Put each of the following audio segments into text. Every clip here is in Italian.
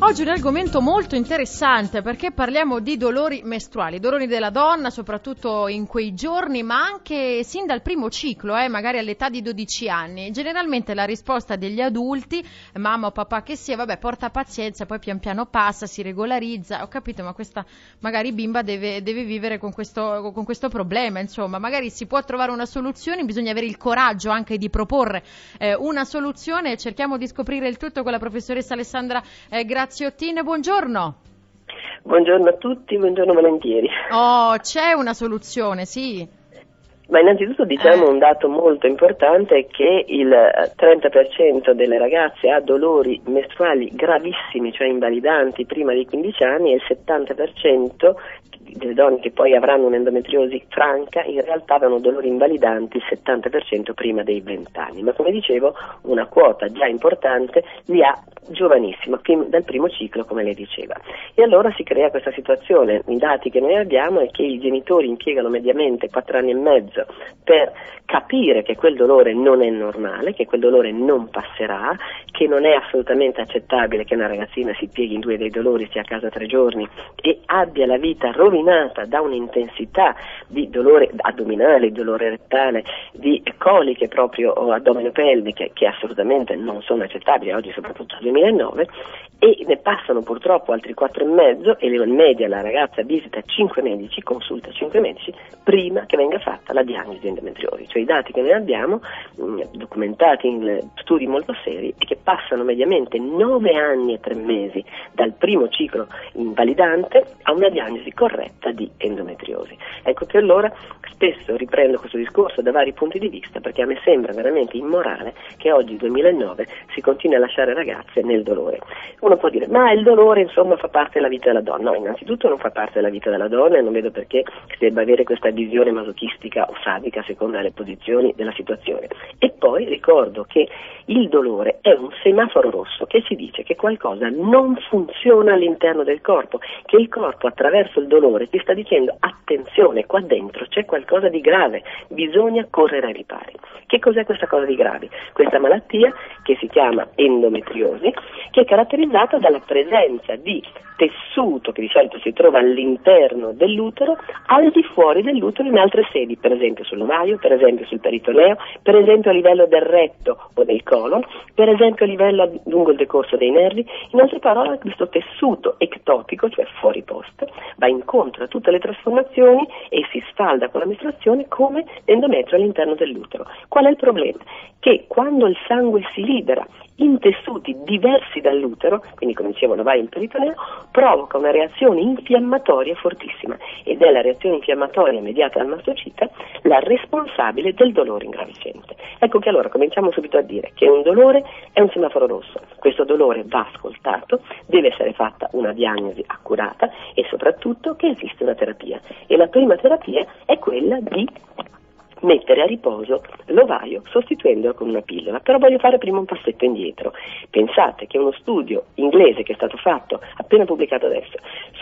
Oggi un argomento molto interessante perché parliamo di dolori mestruali, dolori della donna, soprattutto in quei giorni, ma anche sin dal primo ciclo, magari all'età di 12 anni. Generalmente la risposta degli adulti, mamma o papà che sia, vabbè, porta pazienza, poi pian piano passa, si regolarizza. Ho capito, ma questa magari bimba deve vivere con questo problema, insomma, magari si può trovare una soluzione, bisogna avere il coraggio anche di proporre una soluzione. Cerchiamo di scoprire il tutto con la professoressa Alessandra Graziottin. Buongiorno. Buongiorno a tutti, buongiorno volentieri. Oh, c'è una soluzione, sì. Ma innanzitutto diciamo un dato molto importante è che il 30% delle ragazze ha dolori mestruali gravissimi, cioè invalidanti prima dei 15 anni, e il 70% delle donne che poi avranno un'endometriosi franca in realtà avranno dolori invalidanti, il 70% prima dei 20 anni. Ma come dicevo, una quota già importante li ha giovanissima, dal primo ciclo, come lei diceva. E allora si crea questa situazione. I dati che noi abbiamo è che i genitori impiegano mediamente 4 anni e mezzo per capire che quel dolore non è normale, che quel dolore non passerà, che non è assolutamente accettabile che una ragazzina si pieghi in 2 dei dolori, stia a casa 3 giorni e abbia la vita rovinata da un'intensità di dolore addominale, di dolore rettale, di coliche proprio o addomeno-pelviche che assolutamente non sono accettabili oggi, soprattutto nel 2009, e ne passano purtroppo altri 4 e mezzo, e in media la ragazza visita 5 medici, consulta 5 medici prima che venga fatta la diagnosi di endometriosi. Cioè i dati che noi abbiamo documentati in studi molto seri è che passano mediamente 9 anni e 3 mesi dal primo ciclo invalidante a una diagnosi corretta di endometriosi. Ecco che allora spesso riprendo questo discorso da vari punti di vista, perché a me sembra veramente immorale che oggi, 2009, si continui a lasciare ragazze nel dolore. Uno può dire, ma il dolore insomma fa parte della vita della donna. No, innanzitutto non fa parte della vita della donna e non vedo perché si debba avere questa visione masochistica o sadica a seconda delle posizioni della situazione. E poi ricordo che il dolore è un semaforo rosso che ci dice che qualcosa non funziona all'interno del corpo, che il corpo attraverso il dolore ti sta dicendo attenzione, qua dentro c'è qualcosa di grave, bisogna correre ai ripari. Che cos'è questa cosa di grave? Questa malattia che si chiama endometriosi, che è caratterizzata dalla presenza di tessuto che di solito si trova all'interno dell'utero, al di fuori dell'utero in altre sedi, per esempio sull'ovaio, per esempio sul peritoneo, per esempio a livello del retto o del colon, per esempio a livello lungo il decorso dei nervi. In altre parole, questo tessuto ectopico, cioè fuori posto, va incontro a tutte le trasformazioni e si sfalda con la mestruazione come endometrio all'interno dell'utero. Qual è il problema? Che quando il sangue si libera in tessuti diversi dall'utero, quindi come dicevo l'ovaio e il peritoneo, provoca una reazione infiammatoria fortissima, ed è la reazione infiammatoria mediata dal mastocita la responsabile del dolore ingravescente. Ecco che allora cominciamo subito a dire che un dolore è un semaforo rosso, questo dolore va ascoltato, deve essere fatta una diagnosi accurata e soprattutto che esiste una terapia, e la prima terapia è quella di mettere a riposo l'ovaio sostituendolo con una pillola. Però voglio fare prima un passetto indietro. Pensate che uno studio inglese che è stato fatto, appena pubblicato adesso, su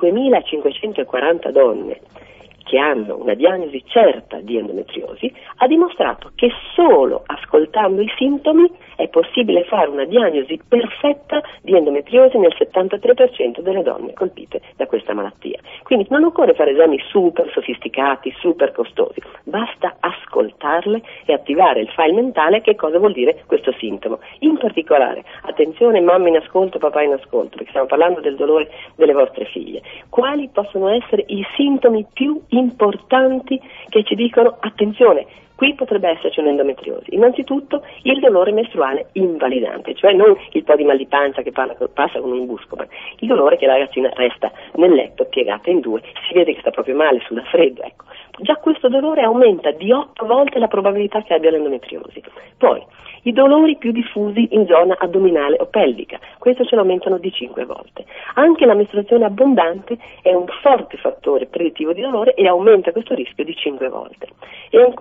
5.540 donne che hanno una diagnosi certa di endometriosi, ha dimostrato che solo ascoltando i sintomi è possibile fare una diagnosi perfetta di endometriosi nel 73% delle donne colpite da questa malattia. Quindi non occorre fare esami super sofisticati, super costosi, basta ascoltarle e attivare il file mentale che cosa vuol dire questo sintomo. In particolare, attenzione mamma in ascolto, papà in ascolto, perché stiamo parlando del dolore delle vostre figlie. Quali possono essere i sintomi più importanti che ci dicono attenzione, qui potrebbe esserci un'endometriosi? Innanzitutto il dolore mestruale invalidante, cioè non il po' di mal di pancia che passa con un busco, ma il dolore che la ragazzina resta nel letto piegata in 2, si vede che sta proprio male, suda freddo, ecco. Già questo dolore aumenta di 8 volte la probabilità che abbia l'endometriosi. Poi i dolori più diffusi in zona addominale o pelvica, questo ce lo aumentano di 5 volte. Anche la mestruazione abbondante è un forte fattore predittivo di dolore e aumenta questo rischio di 5 volte. E ancora,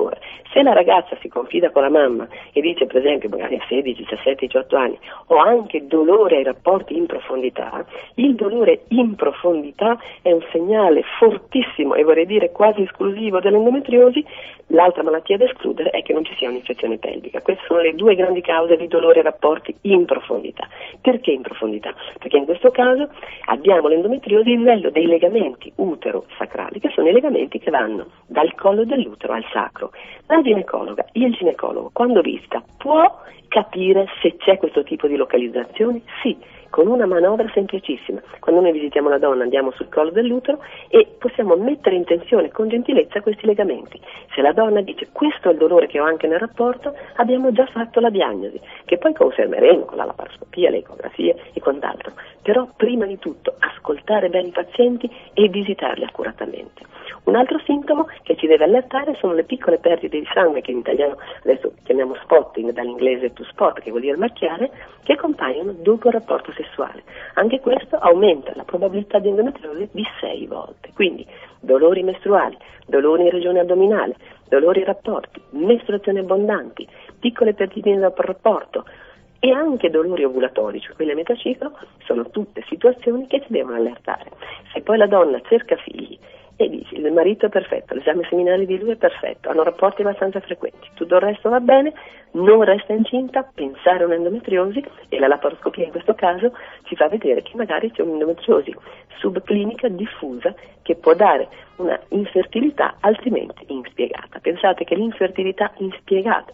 Se la ragazza si confida con la mamma e dice, per esempio, magari a 16, 17, 18 anni, ho anche dolore ai rapporti in profondità, il dolore in profondità è un segnale fortissimo e vorrei dire quasi esclusivo dell'endometriosi. L'altra malattia da escludere è che non ci sia un'infezione pelvica. Queste sono le due grandi cause di dolore ai rapporti in profondità. Perché in profondità? Perché in questo caso abbiamo l'endometriosi a livello dei legamenti utero-sacrali, che sono i legamenti che vanno dal collo dell'utero al sacro. La ginecologa, il ginecologo, quando visita, può capire se c'è questo tipo di localizzazione? Sì, con una manovra semplicissima. Quando noi visitiamo la donna andiamo sul collo dell'utero e possiamo mettere in tensione con gentilezza questi legamenti. Se la donna dice questo è il dolore che ho anche nel rapporto, abbiamo già fatto la diagnosi, che poi confermeremo con la laparoscopia, le ecografie e quant'altro. Però prima di tutto ascoltare bene i pazienti e visitarli accuratamente. Un altro sintomo che ci deve allertare sono le piccole perdite di sangue, che in italiano adesso chiamiamo spotting, dall'inglese to spot, che vuol dire macchiare, che compaiono dopo il rapporto sessuale. Anche questo aumenta la probabilità di endometriosi di 6 volte. Quindi dolori mestruali, dolori in regione addominale, dolori ai rapporti, mestruazioni abbondanti, piccole perdite dopo il rapporto e anche dolori ovulatori, cioè quelli a metà ciclo, sono tutte situazioni che ci devono allertare. Se poi la donna cerca figli e dici il marito è perfetto, l'esame seminale di lui è perfetto, hanno rapporti abbastanza frequenti, tutto il resto va bene, non resta incinta, pensare a un'endometriosi, e la laparoscopia in questo caso ci fa vedere che magari c'è un'endometriosi subclinica diffusa che può dare una infertilità altrimenti inspiegata. Pensate che l'infertilità inspiegata,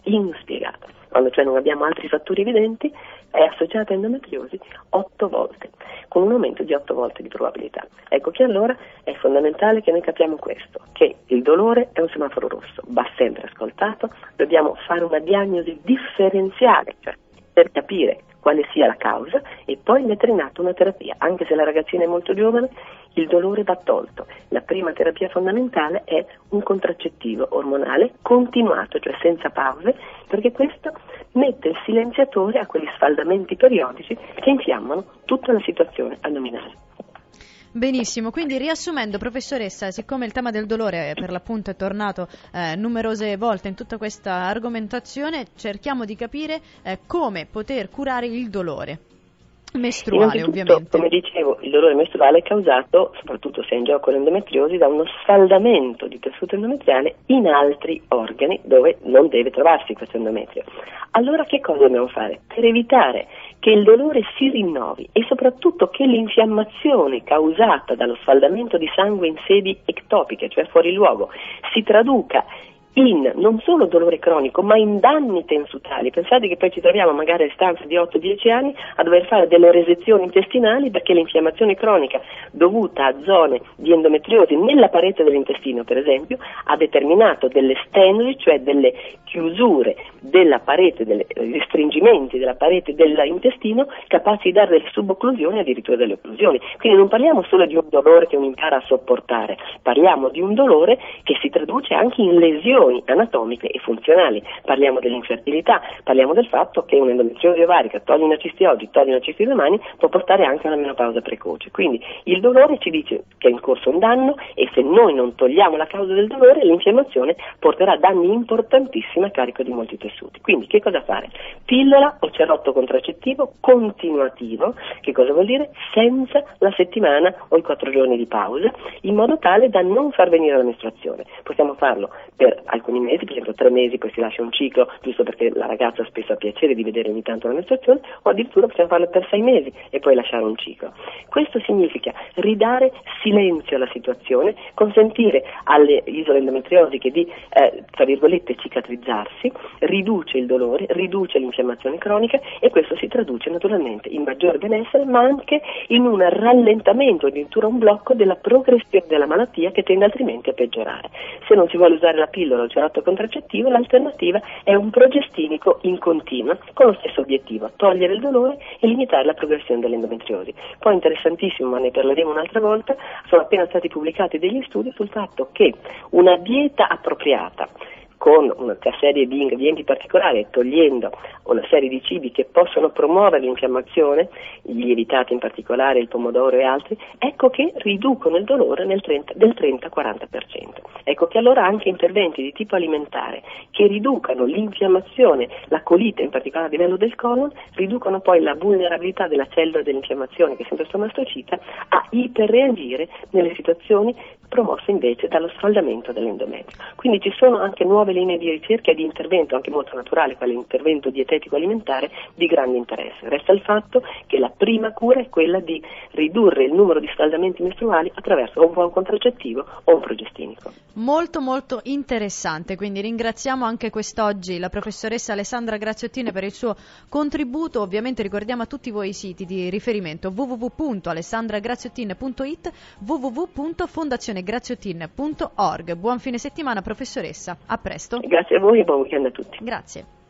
quando cioè non abbiamo altri fattori evidenti, è associata a endometriosi 8 volte, con un aumento di 8 volte di probabilità. Ecco che allora è fondamentale che noi capiamo questo, che il dolore è un semaforo rosso, va sempre ascoltato, dobbiamo fare una diagnosi differenziale, cioè per capire quale sia la causa e poi mettere in atto una terapia. Anche se la ragazzina è molto giovane, il dolore va tolto. La prima terapia fondamentale è un contraccettivo ormonale continuato, cioè senza pause, perché questo mette il silenziatore a quegli sfaldamenti periodici che infiammano tutta la situazione addominale. Benissimo, quindi riassumendo, professoressa, siccome il tema del dolore per l'appunto è tornato numerose volte in tutta questa argomentazione, cerchiamo di capire come poter curare il dolore mestruale, ovviamente. Come dicevo, il dolore mestruale è causato, soprattutto se è in gioco l'endometriosi, da uno sfaldamento di tessuto endometriale in altri organi dove non deve trovarsi questo endometrio. Allora che cosa dobbiamo fare? Per evitare che il dolore si rinnovi e soprattutto che l'infiammazione causata dallo sfaldamento di sangue in sedi ectopiche, cioè fuori luogo, si traduca in non solo dolore cronico ma in danni tensutali. Pensate che poi ci troviamo magari a distanza di 8-10 anni a dover fare delle resezioni intestinali perché l'infiammazione cronica dovuta a zone di endometriosi nella parete dell'intestino, per esempio, ha determinato delle stenosi, cioè delle chiusure della parete, dei restringimenti della parete dell'intestino capaci di dare delle subocclusioni e addirittura delle occlusioni. Quindi non parliamo solo di un dolore che uno impara a sopportare, parliamo di un dolore che si traduce anche in lesioni anatomiche e funzionali. Parliamo dell'infertilità, parliamo del fatto che un'endometriosi ovarica, togli una cisti oggi, togli una cisti domani, può portare anche a una menopausa precoce. Quindi il dolore ci dice che è in corso un danno e se noi non togliamo la causa del dolore, l'infiammazione porterà danni importantissimi a carico di molti tessuti. Quindi che cosa fare? Pillola o cerotto contraccettivo continuativo, che cosa vuol dire? Senza la settimana o i 4 giorni di pausa, in modo tale da non far venire la mestruazione. Possiamo farlo per alcuni mesi, per esempio 3 mesi, poi si lascia un ciclo, giusto perché la ragazza spesso ha piacere di vedere ogni tanto la mestruazione, o addirittura possiamo farlo per 6 mesi e poi lasciare un ciclo. Questo significa ridare silenzio alla situazione, consentire alle isole endometriosiche di, tra virgolette, cicatrizzarsi, riduce il dolore, riduce l'infiammazione cronica e questo si traduce naturalmente in maggior benessere, ma anche in un rallentamento, addirittura un blocco della progressione della malattia che tende altrimenti a peggiorare. Se non si vuole usare la pillola o il cerotto contraccettivo, l'alternativa è un progestinico in continua con lo stesso obiettivo, togliere il dolore e limitare la progressione dell'endometriosi. Poi interessantissimo, ma ne parleremo un'altra volta, sono appena stati pubblicati degli studi sul fatto che una dieta appropriata con una serie di ingredienti particolari e togliendo una serie di cibi che possono promuovere l'infiammazione, i lievitati in particolare, il pomodoro e altri, ecco che riducono il dolore del 30-40%. Ecco che allora anche interventi di tipo alimentare che riducano l'infiammazione, la colite in particolare a livello del colon, riducono poi la vulnerabilità della cellula dell'infiammazione, che è sempre stomastocita, a iperreagire nelle situazioni promosse invece dallo sfaldamento dell'endometrio. Quindi ci sono anche nuove linee di ricerca e di intervento, anche molto naturale, quale intervento dietetico alimentare, di grande interesse. Resta il fatto che la prima cura è quella di ridurre il numero di sfaldamenti mestruali attraverso un buon contraccettivo o un progestinico. Molto molto interessante, quindi ringraziamo anche quest'oggi la professoressa Alessandra Graziotin per il suo contributo. Ovviamente ricordiamo a tutti voi i siti di riferimento: www.alessandragraziotin.it, www.fondazionegraziotin.org. Buon fine settimana professoressa, a presto. Grazie a voi e buon weekend a tutti. Grazie.